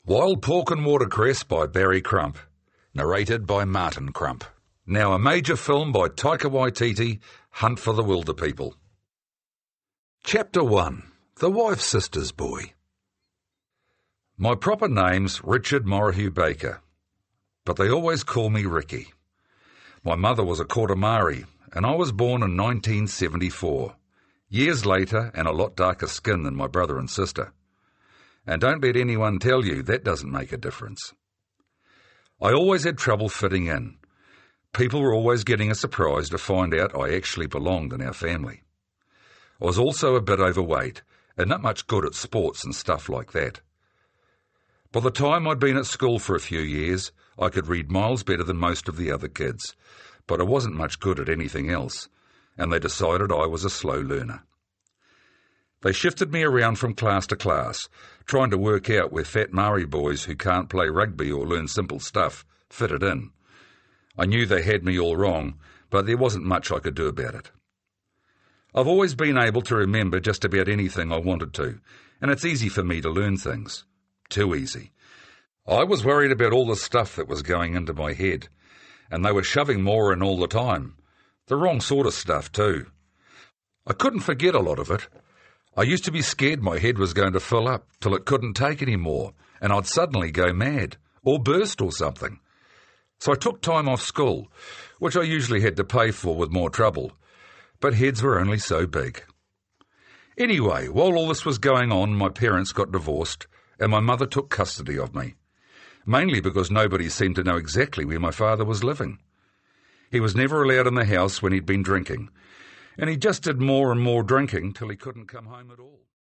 Wild Pork and Watercress by Barry Crump. Narrated by Martin Crump. Now a major film by Taika Waititi, Hunt for the Wilderpeople. Chapter 1. The Wife's Sister's Boy. My proper name's Richard Morahue Baker, but they always call me Ricky. My mother was a Kortamari, and I was born in 1974, years later and a lot darker skin than my brother and sister. And don't let anyone tell you that doesn't make a difference. I always had trouble fitting in. People were always getting a surprise to find out I actually belonged in our family. I was also a bit overweight and not much good at sports and stuff like that. By the time I'd been at school for a few years, I could read miles better than most of the other kids, but I wasn't much good at anything else, and they decided I was a slow learner. They shifted me around from class to class, trying to work out where fat Maori boys who can't play rugby or learn simple stuff fitted in. I knew they had me all wrong, but there wasn't much I could do about it. I've always been able to remember just about anything I wanted to, and it's easy for me to learn things. Too easy. I was worried about all the stuff that was going into my head, and they were shoving more in all the time. The wrong sort of stuff, too. I couldn't forget a lot of it. I used to be scared my head was going to fill up till it couldn't take any more, and I'd suddenly go mad, or burst or something. So I took time off school, which I usually had to pay for with more trouble, but heads were only so big. Anyway, while all this was going on, my parents got divorced, and my mother took custody of me, mainly because nobody seemed to know exactly where my father was living. He was never allowed in the house when he'd been drinking, and he just did more and more drinking till he couldn't come home at all.